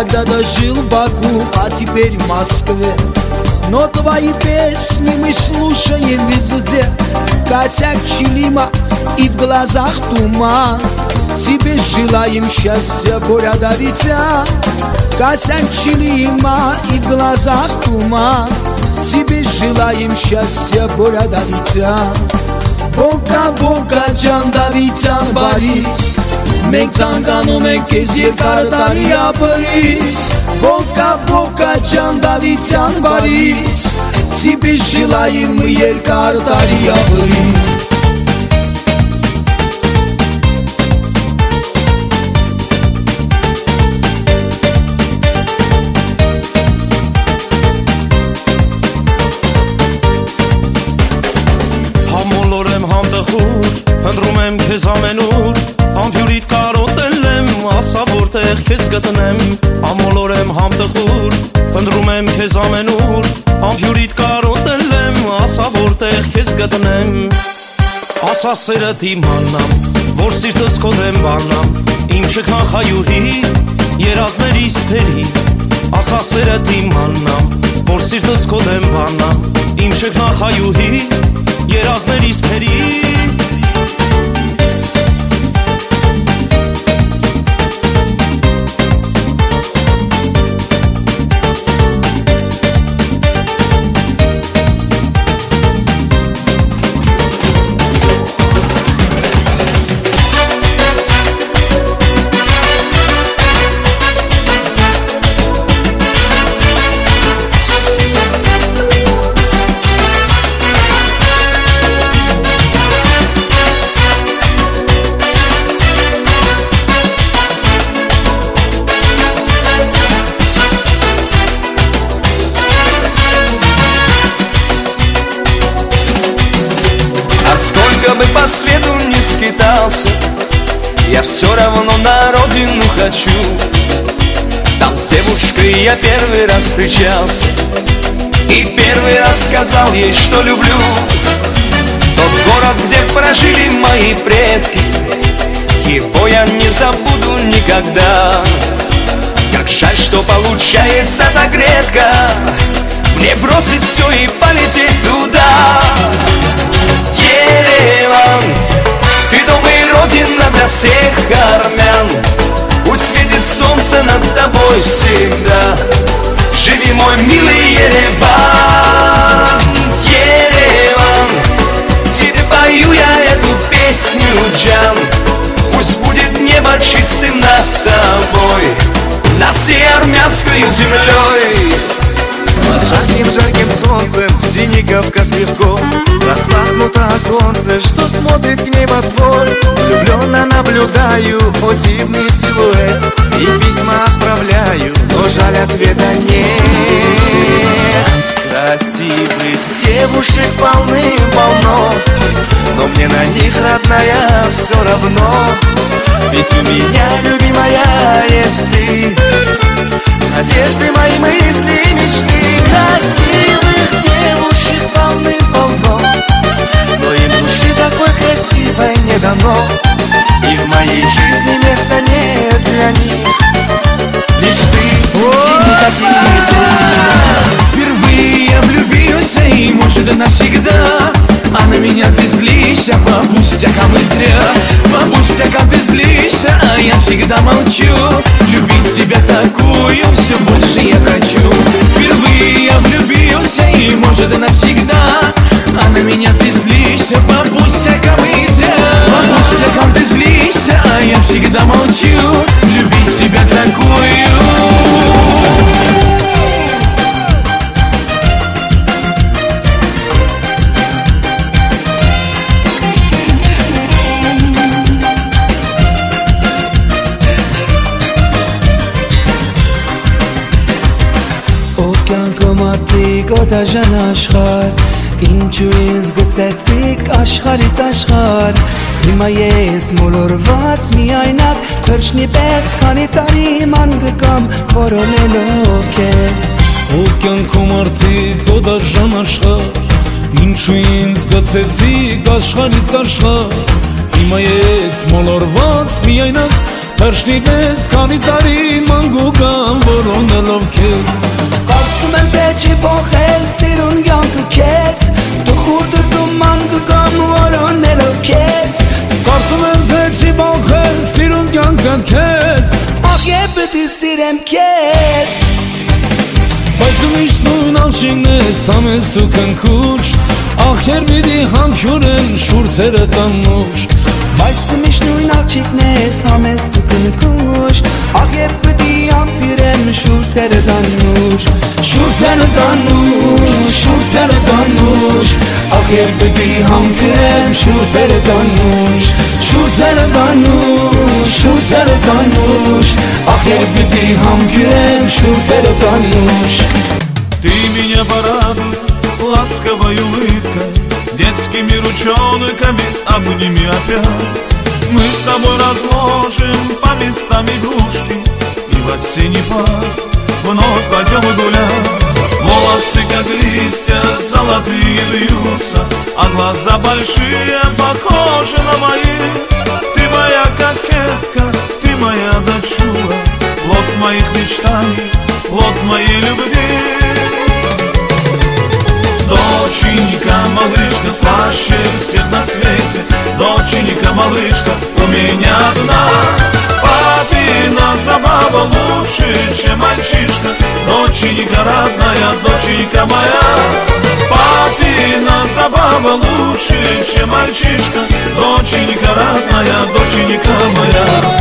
когда-то жил в Баку, а теперь в Москве. Но твои песни мы слушаем везде. Косяк Чилима и в глазах туман. Тебе желаем счастья, Боря да Витя. Косяк Чилима и в глазах туман. Тебе желаем счастья, Боря да Витя. Boka boka can Davitan Baris Մենք ցանկանում ենք քեզ երկար տարի ապրիս Boka boka can Davitan Baris Тебе желаем мы երկար տարի ապրիս Հնդրում եմ քեզ ամենուր Համբյուրիդ կարոտել եմ Ասա որտեղ քեզ գտնեմ Ամոլոր եմ համտխուր Հնդրում եմ քեզ ամենուր Համբյուրիդ կարոտել եմ Ասա որտեղ քեզ գտնեմ Ասա սերդ իմ հաննամ Որ սիրտս քո դեմ բանամ Իմ չքանխայուհի Երազներիս թերի Ասա սերդ իմ հաննամ Որ սիրտս քո դեմ բանամ Իմ չքանխայուհի Երազներիս թերի Сколько бы по свету не скитался, я все равно на родину хочу. Там с девушкой я первый раз встречался и первый раз сказал ей, что люблю. Тот город, где прожили мои предки, его я не забуду никогда. Как жаль, что получается так редко мне бросить все и полететь туда. Ереван, ты дом и родина для всех армян. Пусть светит солнце над тобой всегда. Живи, мой милый Ереван. Ереван, тебе пою я эту песню, Джан. Пусть будет небо чистым над тобой, над всей армянской землей. Под жарким солнцем в тени Кавказ легко распахнуто оконце, что смотрит к небосвод. Влюбленно наблюдаю, о дивный силуэт, и письма отправляю, но жаль ответа нет. Красивых девушек полным-полно, но мне на них, родная, все равно. Ведь у меня, любимая, есть ты. Надежды, мои мысли и мечты. Красивых девушек полным-полно, но им души такой красивой не дано. И в моей жизни места нет для них. Лишь ты и никакие дела. Впервые я влюбился и, может, навсегда. А на меня ты злишься по пустякам и зря. По пустякам ты злишься, а я всегда молчу. Любить себя такую все больше я хочу. Впервые я влюбился и, может, навсегда. А на меня ты злишься по пустякам и зря. По пустякам ты злишься, а я всегда молчу. Любить себя такую. Գոդաժան աշխար Ինչու ինձ գծեցիք աշխարից աշխար Հիմա ես մոլորված միայնակ Թրջնի պես քանի տարի ման գկամ Որոնելով կեզ Ու կյանքում արդիկ գոդաժան աշխար Ինչու ինձ գծեցիք աշխարից աշխար Հիմա ես մոլորված միայնակ Թրջնի պես քանի տարի մանգուկան որոնելով քեզ Կարծում եմ թե չի փոխել սիրուն կյանքը քեզ Դու խուրդրդում մանգուկան որոնելով քեզ Կարծում եմ թե չի փոխել սիրուն կյանքը քեզ Ախ եւ պետք է սիրեմ քեզ Բայց դու միշտ նույն ալշինն ես ամես ու քնքուշ Ախ երբիդի համբյուրեն շուրթերը տանուշ Բայց դու միշտ նույն աղջիկն ես համես դու կնքուշ Ախ եւ պետք է համբյուրեմ շուրթերը տանուշ Շուրթերը տանուշ, շուրթերը տանուշ Ախ եւ պետք է համբյուրեմ շուրթերը տանուշ Շուրթերը տանուշ, շուրթերը տանուշ Ախ եւ պետք է համբյուրեմ шуртերը տանուշ Ты меня порадуй ласковой улыбкой Детскими ручонками обними опять Мы с тобой разложим по местам игрушки И в осенний парк вновь пойдем гулять Волосы, как листья, золотые вьются А глаза большие, похожи на мои Ты моя кокетка, ты моя дочура Плод моих мечтаний, плод моей любви Доченька, малышка, слаще всех на свете Доченька, малышка, у меня одна Папина забава лучше, чем мальчишка Доченька родная, доченька моя Папина забава лучше, чем мальчишка Доченька родная, доченька моя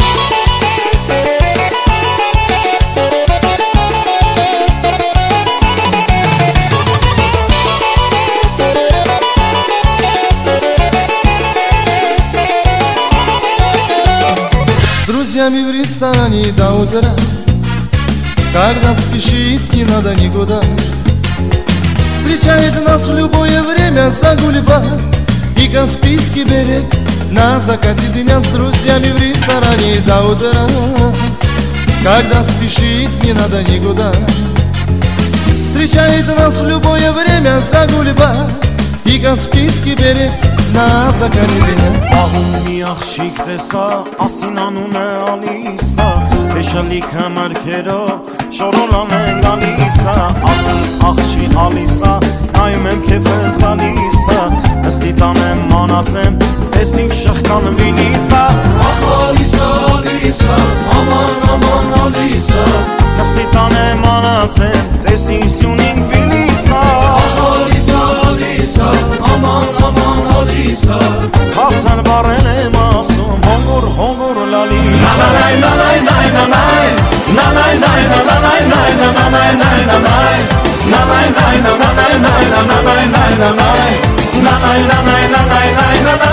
С друзьями в ресторане до утра Когда спешить не надо никуда Встречает нас в любое время Загульба и Каспийский берег На закате дня с друзьями в ресторане до утра Когда спешить не надо никуда Встречает нас в любое время Загульба и Каспийский берег На закате дня Ահումի աղջիկ տեսա, ասին անուն է Ալիսա Հեշալիք համարքերով, շորոլան են գալիսա Ասին աղջի Ալիսա, նայում եմ քեվ ես գալիսա Նստի տան եմ մանացեմ, ես ինք շղկան վիլիսա Ախ Ալիսա, Ալիսա, աման, աման Ալիսա Նստի տան եմ մանացեմ, ես ինք սյունին վիլիսա Ախ Ալիսա, Ալիսա, աման, աման Ալիսա Քասան բարել եմ ասում, հոնգոր լալիսա Նանայ, նանայ, նայ, նանայ Նանայ, նայ, նանայ, նայ, նանայ, նայ, նանայ Նանայ, նայ, նանայ, նայ, նանայ, նայ, նանայ Նանայ, նանայ, նանայ, նայ,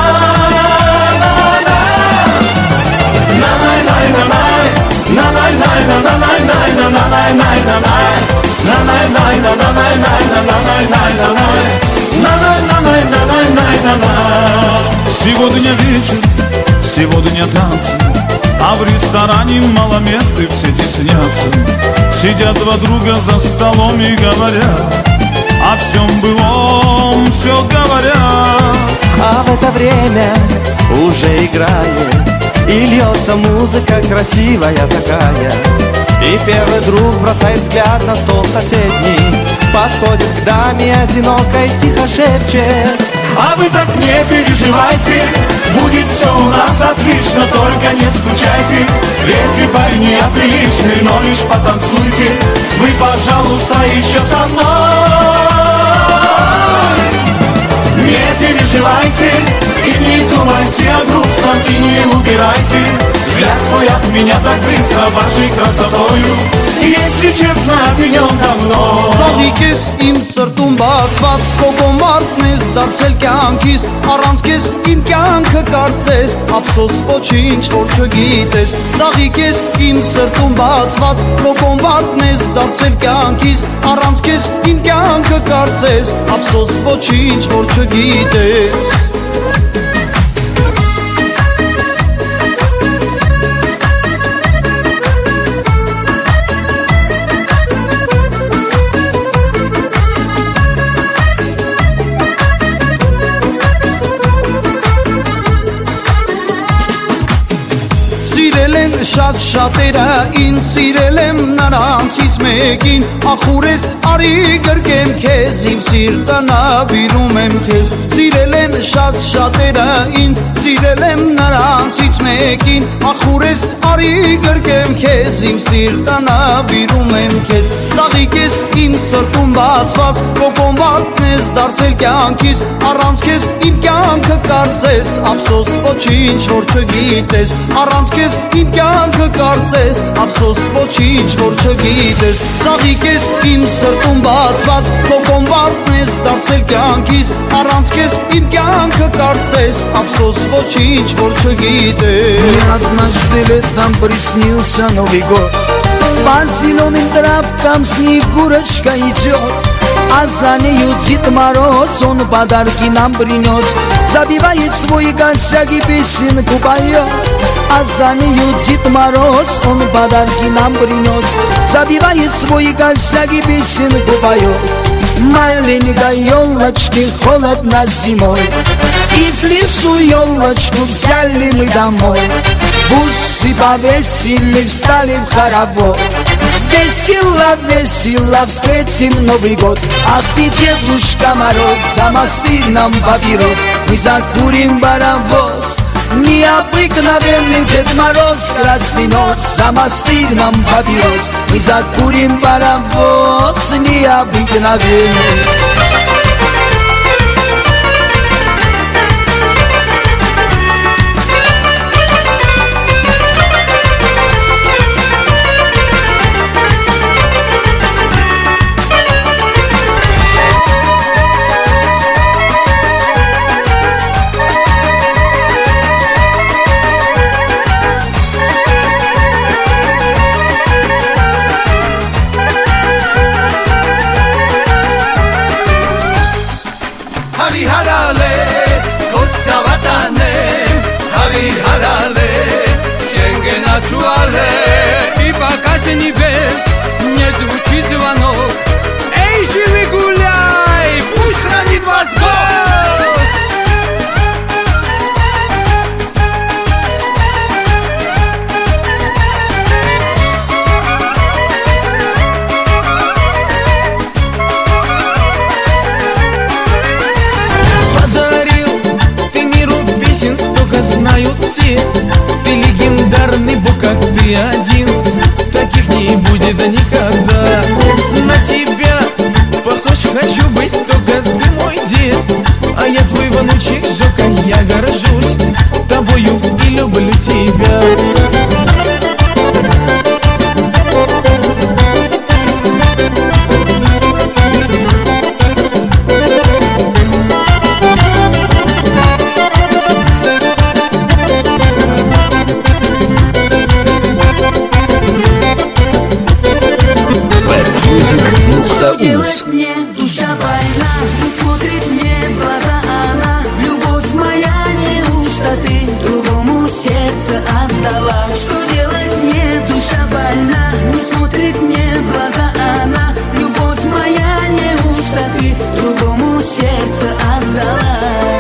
Նանայ, նայ, նանայ Նանայ, նայ, նանայ, նայ, նանայ, նայ, նանայ Նանայ, նայ, նանայ, նայ, նանայ, նայ, նանայ Նանայ, նանայ, նանայ, նայ, նանայ Сегодня вечер, сегодня танцы А в ресторане мало мест и все теснятся Сидят два друга за столом и говорят О всем былом, все говорят А в это время уже играет И льется музыка красивая такая И первый друг бросает взгляд на стол соседний Подходит к даме одинокой, тихо шепчет А вы так не переживайте, будет все у нас отлично Только не скучайте, эти парни оприличны Но лишь потанцуйте, вы, пожалуйста, еще со мной Не переживайте и не думайте о грустном И не убирайте взгляд свой от меня так быстро Вашей красотою, если честно, опьянен давно Ծաղիկ ես իմ սրտում բացված Կոկոն մարդն ես դարձել կյանքիս Առանց քեզ իմ կյանքը կարծես Ափսոս ոչինչ որ չգիտես Ծաղիկ ես իմ սրտում բացված Կոկոն մարդն ես դարձել կյանքիս Առանց քեզ իմ կյանքը կարծես Ափսոս ոչինչ որ չգիտես շատ-շատերը ինձ սիրել եմ նրանցից մեկին Ախուրես արի գրկեմ քեզ իմ սիրտը նավիրում եմ քեզ Սիրել են շատ-շատերը ինձ սիրել եմ նրանցից մեկին Ախուրես արի գրկեմ քեզ իմ սիրտը նավիրում եմ քեզ Ծաղիկ ես իմ սրտում բացված կոկոմվատն ես դարձել կյանքիս Առանց քեզ իմ կյանքը կարծես ափսոս ոչինչ որ չգիտես Առանց քեզ իմ կյանքը կարծես ափսոս ոչինչ որ չգիտես Ծաղիկ ես իմ սրտում բացված կոկոմվատն ես դարձել կյանքիս Առանց քեզ իմ կյանքը կարծես ափսոս ոչինչ որ չգիտես Однажды летом приснился Новый год По зеленым травкам Снегурочка идет А за нею Дед Мороз Он подарки нам принес Забивает свой косяк и песенку поет А за нею Дед Мороз Он подарки нам принес Забивает свой косяк и песенку поет Маленькой елочки холодно зимой Из лесу елочку взяли мы домой Бусы повесили, встали в хоровод Весело, весело встретим Новый год Ах ты, Дедушка Мороз, замостри нам папирос Мы закурим паровоз Необыкновенный Дед Мороз, красный нос Замостри нам папирос Мы закурим паровоз Необыкновенный И пока с небес не звучит звонок Эй, живи, гуляй, пусть хранит вас Бог Подарил ты миру песен, столько знают все Ты легендарный Бог, как ты один Таких не будет никогда На тебя похож хочу быть Только ты мой дед А я твой внучек Жека Я горжусь тобою и люблю тебя Что делать мне? Душа больна, не смотрит мне в глаза она. Любовь моя, неужто ты другому сердце отдала? Что делать мне? Душа больна, не смотрит мне в глаза она. Любовь моя, неужто ты другому сердце отдала?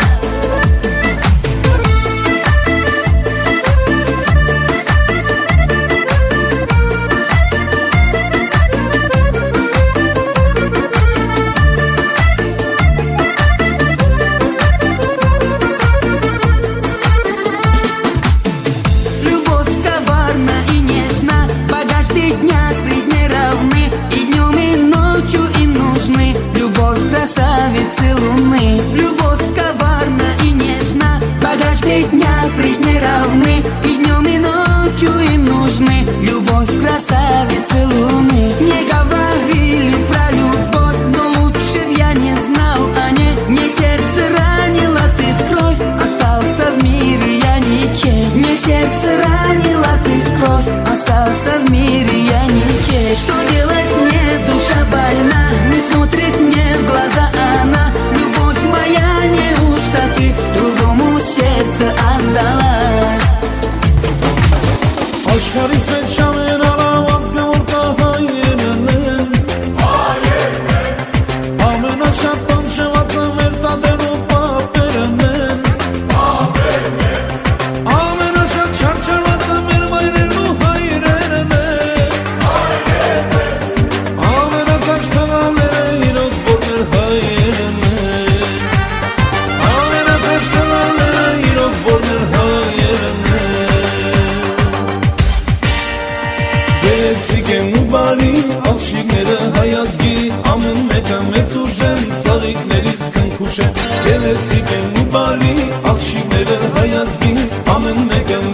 Красавицы луны, любовь коварна и нежна. Богаш бедняк пред не равны, и днем и ночью им нужны. Любовь красавицы луны. Не говорили про любовь, но лучше б я не знал о ней. Мне сердце ранило ты в кровь, остался в мире я ничей. Мне сердце ранило ты в кровь, остался в мире я ничей. Что делать мне? Душа больна, не смотрит мне в глаза она. Любовь моя, неужто ты другому сердце отдала? Աշխարհից մեջ ամենալավազգը որ կահայեն են Ամենաշատ տանջված մեր տանդեն ու պապերն են Ամենաշատ չարչարված մեր վայրերն ու գեղեցիկ են ու բարի, աղջիկներ են հայազգի, ամեն մեկը